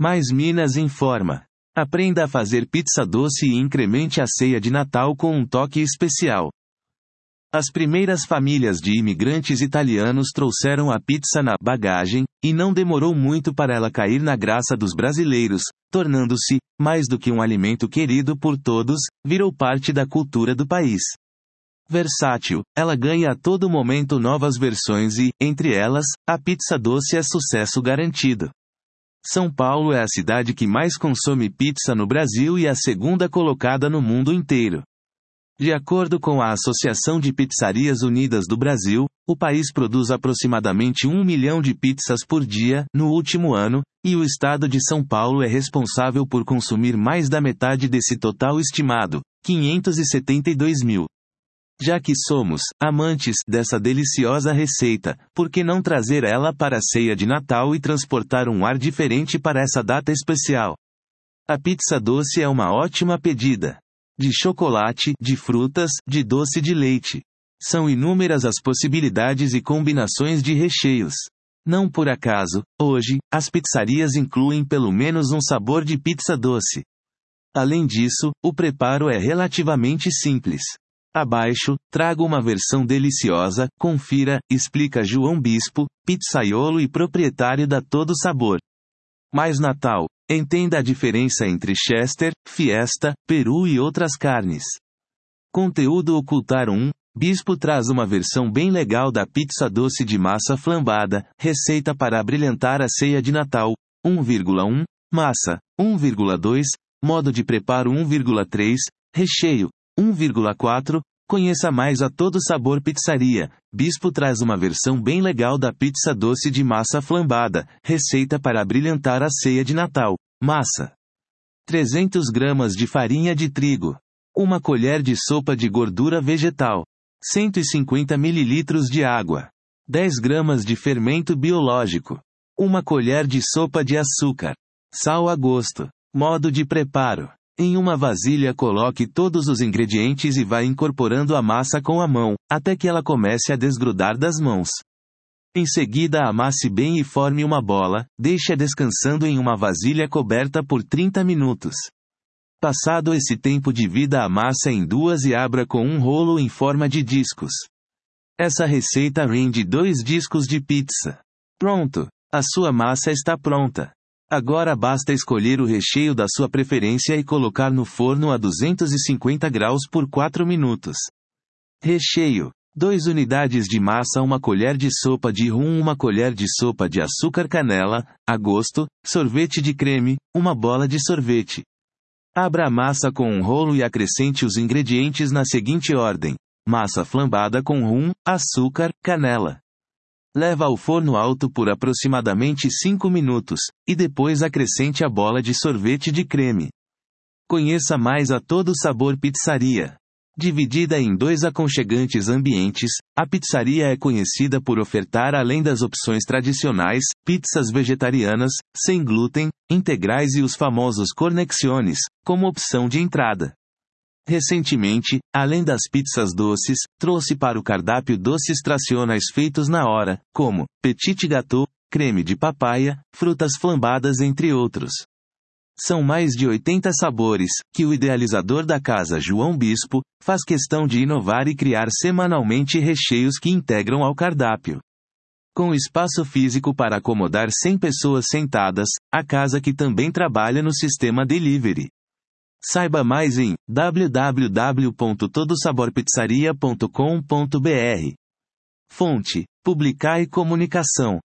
Mais Minas informa. Aprenda a fazer pizza doce e incremente a ceia de Natal com um toque especial. As primeiras famílias de imigrantes italianos trouxeram a pizza na bagagem, e não demorou muito para ela cair na graça dos brasileiros, tornando-se, mais do que um alimento querido por todos, virou parte da cultura do país. Versátil, ela ganha a todo momento novas versões e, entre elas, a pizza doce é sucesso garantido. São Paulo é a cidade que mais consome pizza no Brasil e a segunda colocada no mundo inteiro. De acordo com a Associação de Pizzarias Unidas do Brasil, o país produz aproximadamente 1 milhão de pizzas por dia, no último ano, e o estado de São Paulo é responsável por consumir mais da metade desse total estimado, 572 mil. Já que somos amantes dessa deliciosa receita, por que não trazer ela para a ceia de Natal e transportar um ar diferente para essa data especial? A pizza doce é uma ótima pedida. De chocolate, de frutas, de doce de leite. São inúmeras as possibilidades e combinações de recheios. Não por acaso, hoje, as pizzarias incluem pelo menos um sabor de pizza doce. Além disso, o preparo é relativamente simples. Abaixo, trago uma versão deliciosa, confira, explica João Bispo, pizzaiolo e proprietário da Todo Sabor. Mais Natal. Entenda a diferença entre Chester, Fiesta, Peru e outras carnes. Conteúdo ocultar 1. Bispo traz uma versão bem legal da pizza doce de massa flambada, receita para abrilhantar a ceia de Natal. 1,1. Massa. 1,2. Modo de preparo 1,3. Recheio. 1,4. Conheça mais a Todo Sabor Pizzaria. Bispo traz uma versão bem legal da pizza doce de massa flambada, receita para abrilhantar a ceia de Natal. Massa. 300 gramas de farinha de trigo. 1 colher de sopa de gordura vegetal. 150 ml de água. 10 gramas de fermento biológico. 1 colher de sopa de açúcar. Sal a gosto. Modo de preparo. Em uma vasilha coloque todos os ingredientes e vá incorporando a massa com a mão, até que ela comece a desgrudar das mãos. Em seguida amasse bem e forme uma bola, deixe-a descansando em uma vasilha coberta por 30 minutos. Passado esse tempo divida a massa em duas e abra com um rolo em forma de discos. Essa receita rende 2 discos de pizza. Pronto! A sua massa está pronta. Agora basta escolher o recheio da sua preferência e colocar no forno a 250 graus por 4 minutos. Recheio. 2 unidades de massa, 1 colher de sopa de rum, 1 colher de sopa de açúcar canela, a gosto, sorvete de creme, 1 bola de sorvete. Abra a massa com um rolo e acrescente os ingredientes na seguinte ordem: massa flambada com rum, açúcar, canela. Leva ao forno alto por aproximadamente 5 minutos, e depois acrescente a bola de sorvete de creme. Conheça mais a Todo Sabor Pizzaria. Dividida em 2 aconchegantes ambientes, a pizzaria é conhecida por ofertar, além das opções tradicionais, pizzas vegetarianas, sem glúten, integrais e os famosos cornexiones, como opção de entrada. Recentemente, além das pizzas doces, trouxe para o cardápio doces tradicionais feitos na hora, como petit gâteau, creme de papaya, frutas flambadas entre outros. São mais de 80 sabores, que o idealizador da casa João Bispo, faz questão de inovar e criar semanalmente recheios que integram ao cardápio. Com espaço físico para acomodar 100 pessoas sentadas, a casa que também trabalha no sistema delivery. Saiba mais em www.todosaborpizzaria.com.br. Fonte: Publicar e Comunicação.